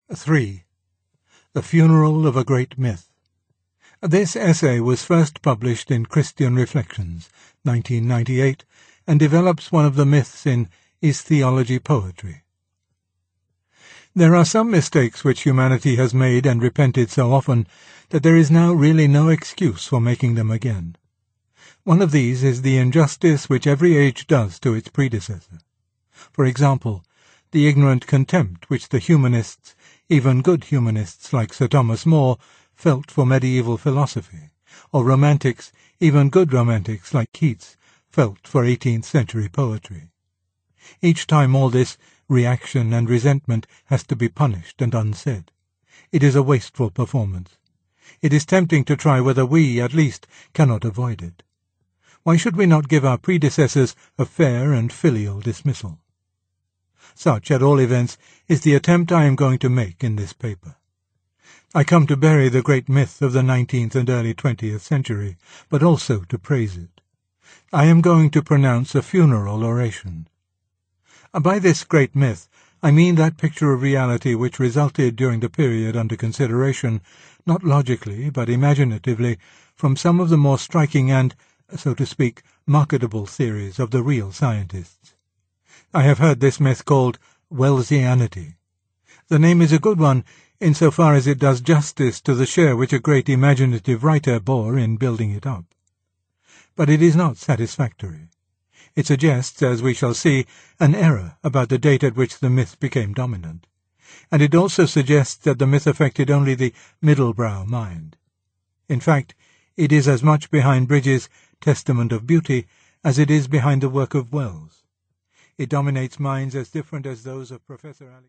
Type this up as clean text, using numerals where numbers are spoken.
3. The Funeral of a Great Myth. This essay was first published in Christian Reflections, 1998, and develops one of the myths in Is Theology Poetry? There are some mistakes which humanity has made and repented so often that there is now really no excuse for making them again. One of these is the injustice which every age does to its predecessor. For example, the ignorant contempt which the humanists, even good humanists like Sir Thomas More, felt for medieval philosophy, or romantics, even good romantics like Keats, felt for 18th century poetry. Each time all this reaction and resentment has to be punished and unsaid. It is a wasteful performance. It is tempting to try whether we, at least, cannot avoid it. Why should we not give our predecessors a fair and filial dismissal? Such, at all events, is the attempt I am going to make in this paper. I come to bury the great myth of the 19th and early 20th century, but also to praise it. I am going to pronounce a funeral oration. By this great myth, I mean that picture of reality which resulted during the period under consideration, not logically, but imaginatively, from some of the more striking and, so to speak, marketable theories of the real scientists. I have heard this myth called Wellesianity. The name is a good one insofar as it does justice to the share which a great imaginative writer bore in building it up. But it is not satisfactory. It suggests, as we shall see, an error about the date at which the myth became dominant, and it also suggests that the myth affected only the middle-brow mind. In fact, it is as much behind Bridges' Testament of Beauty as it is behind the work of Wells. It dominates minds as different as those of Professor Alexander.